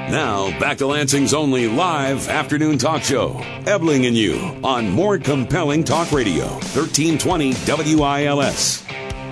Now, back to Lansing's only live afternoon talk show, Ebling and You, on More Compelling Talk Radio, 1320 WILS.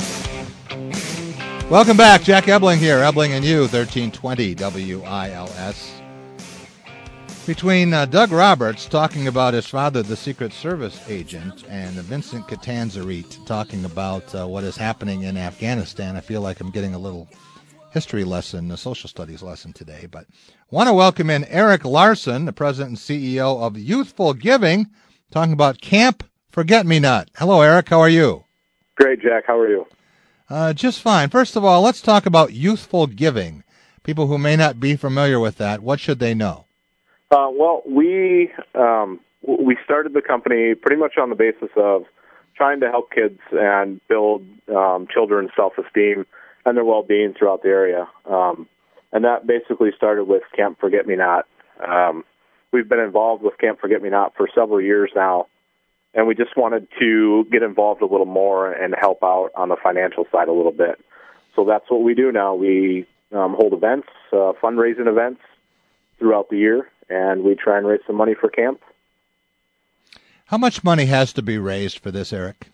Welcome back. Jack Ebling here, Ebling and You, 1320 WILS. Between Doug Roberts talking about his father, the Secret Service agent, and Vincent Catanzarite talking about what is happening in Afghanistan, I feel like I'm getting a little history lesson, a social studies lesson today. But want to welcome in Eric Larson, the president and CEO of Youthful Giving, talking about Camp Forget-Me-Not. Hello, Eric. How are you? Great, Jack. How are you? Just fine. First of all, let's talk about Youthful Giving. People who may not be familiar with that, what should they know? Well, we started the company pretty much on the basis of trying to help kids and build children's self-esteem and their well-being throughout the area. And that basically started with Camp Forget-Me-Not. We've been involved with Camp Forget-Me-Not for several years now, and we just wanted to get involved a little more and help out on the financial side a little bit. So that's what we do now. We hold events, fundraising events throughout the year, and we try and raise some money for camp. How much money has to be raised for this, Eric?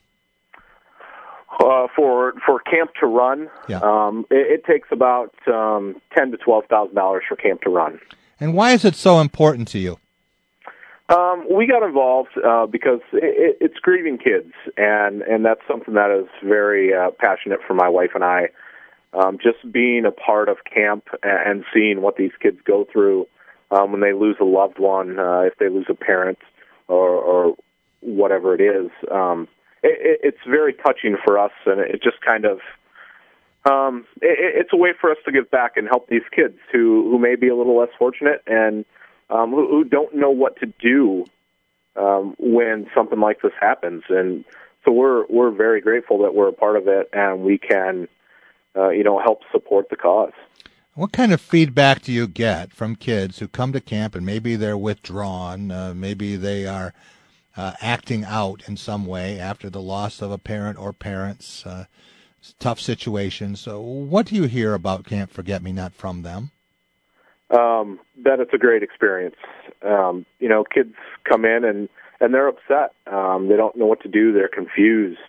For camp to run, yeah. It takes about $10,000 to $12,000 for camp to run. And why is it so important to you? We got involved because it's grieving kids, and that's something that is very passionate for my wife and I. Just being a part of camp and seeing what these kids go through when they lose a loved one, if they lose a parent or whatever it is. It's very touching for us, and it just kind of it's a way for us to give back and help these kids who may be a little less fortunate and who don't know what to do when something like this happens. And so we're very grateful that we're a part of it, and we can help support the cause. What kind of feedback do you get from kids who come to camp and maybe they're withdrawn, maybe they are acting out in some way after the loss of a parent or parents, tough situations? So what do you hear about Camp Forget-Me-Not from them? That it's a great experience. Kids come in and they're upset. They don't know what to do. They're confused.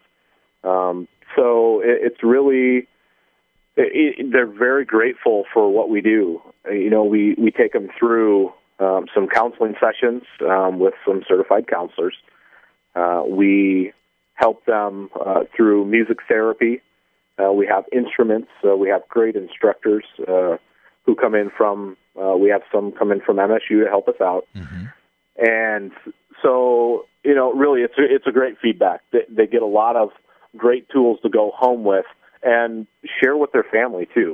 So it's really... they're very grateful for what we do. We take them through some counseling sessions with some certified counselors. We help them through music therapy. We have instruments. We have great instructors who come in from, we have some come in from MSU to help us out. Mm-hmm. And so, really it's a great feedback. They get a lot of great tools to go home with and share with their family, too.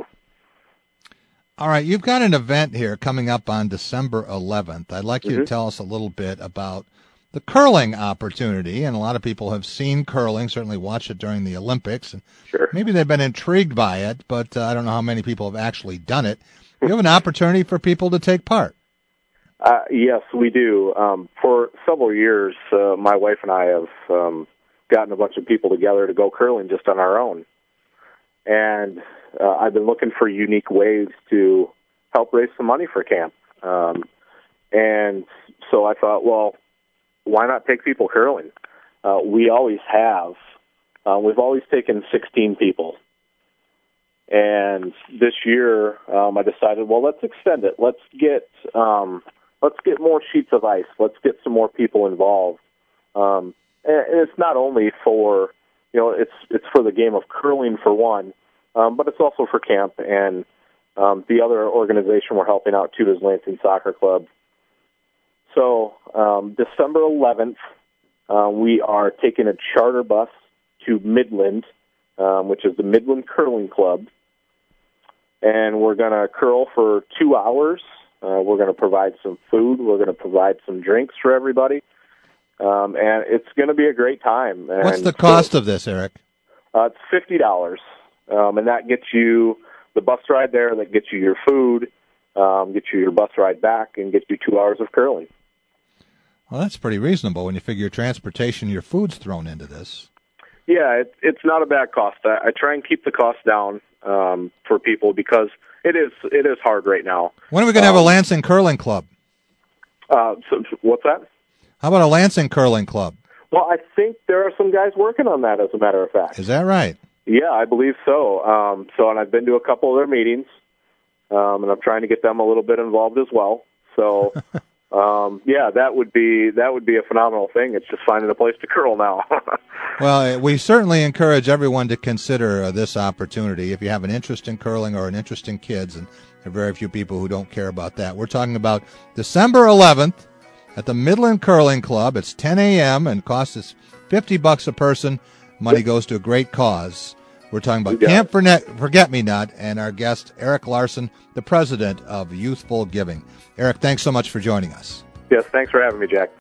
All right, you've got an event here coming up on December 11th. I'd like you to tell us a little bit about the curling opportunity, and a lot of people have seen curling, certainly watched it during the Olympics, and sure. Maybe they've been intrigued by it, but I don't know how many people have actually done it. You have an opportunity for people to take part. Yes, we do. For several years, my wife and I have gotten a bunch of people together to go curling just on our own. And I've been looking for unique ways to help raise some money for camp. And so I thought, well, why not take people curling? We always have. We've always taken 16 people. And this year, I decided, well, let's extend it. Let's get more sheets of ice. Let's get some more people involved. And it's not only for... it's for the game of curling for one, but it's also for camp. And the other organization we're helping out, too, is Lansing Soccer Club. So December 11th, we are taking a charter bus to Midland, which is the Midland Curling Club. And we're going to curl for 2 hours. We're going to provide some food. We're going to provide some drinks for everybody. And it's going to be a great time. And what's the cost of this, Eric? It's $50, and that gets you the bus ride there, that gets you your food, gets you your bus ride back, and gets you 2 hours of curling. Well, that's pretty reasonable when you figure your transportation, your food's thrown into this. Yeah, it's not a bad cost. I try and keep the cost down for people because It is hard right now. When are we going to have a Lansing Curling Club? So what's that? How about a Lansing Curling Club? Well, I think there are some guys working on that, as a matter of fact. Is that right? Yeah, I believe so. And I've been to a couple of their meetings, and I'm trying to get them a little bit involved as well. So, yeah, that would be a phenomenal thing. It's just finding a place to curl now. Well, we certainly encourage everyone to consider this opportunity. If you have an interest in curling or an interest in kids, and there are very few people who don't care about that. We're talking about December 11th at the Midland Curling Club. It's 10 a.m. and costs us $50 a person. Money goes to a great cause. We're talking about Camp Forget-Me-Not and our guest, Eric Larson, the president of Youthful Giving. Eric, thanks so much for joining us. Yes, thanks for having me, Jack.